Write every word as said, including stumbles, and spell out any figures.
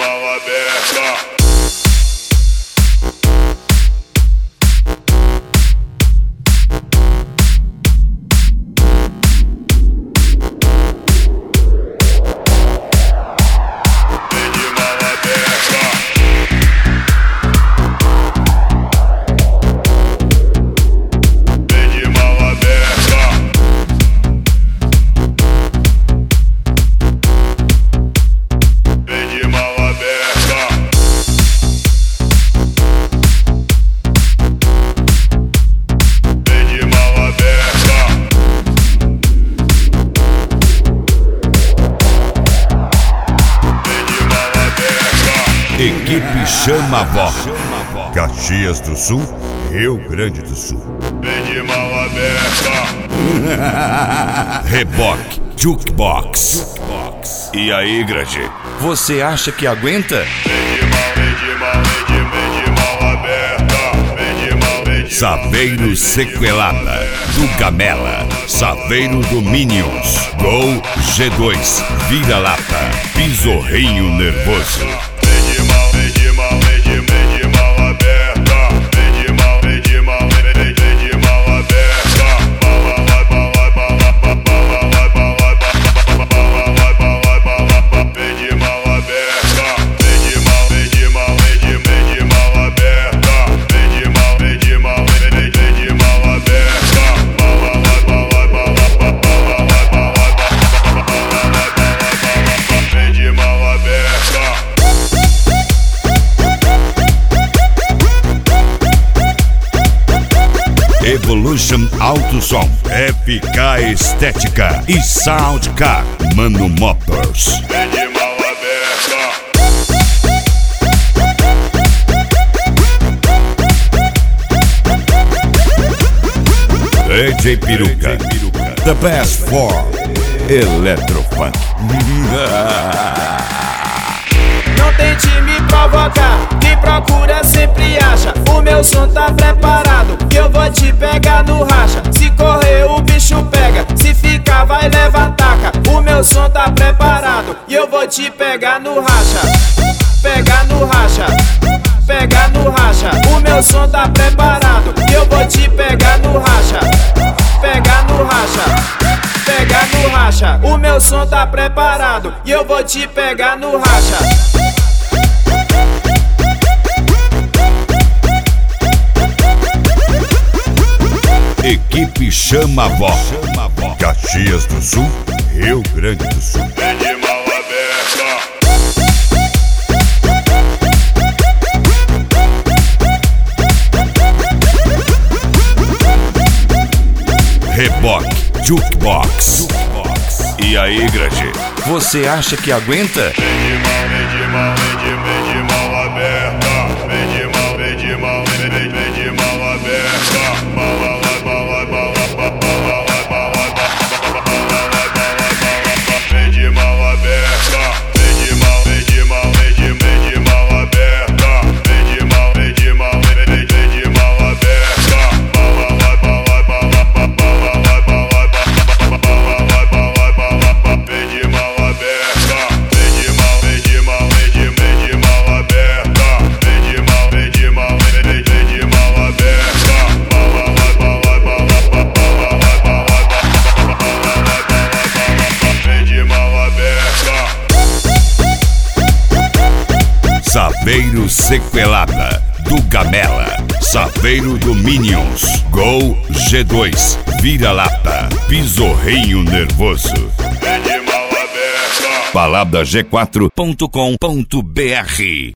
mão aberta. Equipe Chama Vó, Caxias do Sul, Rio Grande do Sul. Vem de mão aberta. Reboque Jukebox. E aí, Grande, você acha que aguenta? Vem de mão, vem de mão, vem de, vem de mão aberta. Vem de mão, vem de Saveiro Sequelada, do Gamela. Saveiro do Minions. Gol G dois, Vira-Lata, Pisorrinho Nervoso. Vem de mão, vem de mão, vem de, vem de mão aberta. Vem de mão, vem de mão, vem, vem, vem de mão aberta. Bala, vai, bala, bala, bala, vai, bala, bala, vai, bala, bala. Vem de mão aberta. Vem de mão, vem de mão, vem de, vem de mão aberta. Vem de mão, vem de mão, vem, vem, vem de mão aberta. Bala, vai, bala, bala, bala, vai, bala, bala. Vem de mão aberta. Evolution Auto Som, F K Estética e Soundcar, Mano Motors. Vem de mão aberta. D J Peruca, The Best for Electrofunk. Não tente me provocar, quem procura sempre acha. O meu som tá preparado, que eu vou te pegar no racha. Se correr o bicho pega, se ficar vai levar taca. O meu som tá preparado, e eu vou te pegar no racha. Pegar no racha, pegar no racha. O meu som tá preparado, e eu vou te pegar no racha. Pegar no racha, pegar no racha. O meu som tá preparado, e eu vou te pegar no racha. Equipe Chama Vó, Caxias do Sul, Rio Grande do Sul. Vem de mão aberta. Reboque Jukebox. E aí, Grande, você acha que aguenta? Vem de mão, vem de mão, vem de, vem de mão aberta. Vem de mão, vem de mão, vem, vem, vem de mão aberta. Bala, vai, bala, bala, bala, vai, bala, bala. Vem de mão aberta. Vem de mão, vem de mão, vem de, vem de mão aberta. Vem de mão, vem de mão, vem, vem, vem de mão aberta. Bala, vai, bala, bala, bala, vai, bala, bala. Vem de mão aberta. Vem de mão, vem de mão, vem de, vem de mão aberta. Vem de mão, vem de mão, vem, vem, vem de mão aberta. Bala, vai, bala, bala, bala, vai, bala, bala. Vem de mão aberta. Saveiro Sequelada, do Gamela. Saveiro do Minions. Gol G dois, Vira-Lata, Pisorrinho Nervoso. Vem de mão aberta. Balada G quatro ponto com ponto br